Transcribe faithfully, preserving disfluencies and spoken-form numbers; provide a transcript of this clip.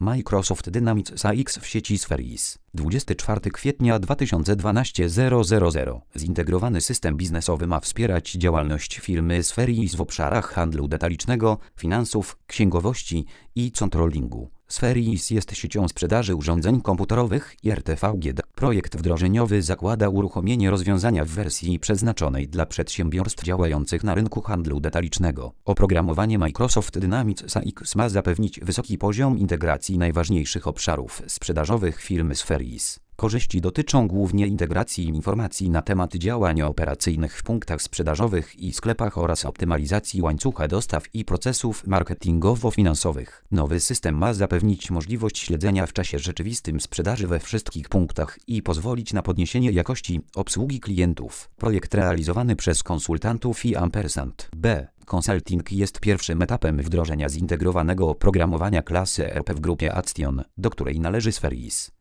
Microsoft Dynamics A X w sieci Spheris. dwudziestego czwartego kwietnia dwa tysiące dwunastego. Zintegrowany system biznesowy ma wspierać działalność firmy Spheris w obszarach handlu detalicznego, finansów, księgowości i controllingu. Spheris jest siecią sprzedaży urządzeń komputerowych i R T V G D. Projekt wdrożeniowy zakłada uruchomienie rozwiązania w wersji przeznaczonej dla przedsiębiorstw działających na rynku handlu detalicznego. Oprogramowanie Microsoft Dynamics A X ma zapewnić wysoki poziom integracji najważniejszych obszarów sprzedażowych firmy Spheris. Korzyści dotyczą głównie integracji informacji na temat działań operacyjnych w punktach sprzedażowych i sklepach oraz optymalizacji łańcucha dostaw i procesów marketingowo-finansowych. Nowy system ma zapewnić możliwość śledzenia w czasie rzeczywistym sprzedaży we wszystkich punktach i pozwolić na podniesienie jakości obsługi klientów. Projekt realizowany przez konsultantów i Ampersand B. Consulting jest pierwszym etapem wdrożenia zintegrowanego oprogramowania klasy E R P w grupie Action, do której należy Spheris.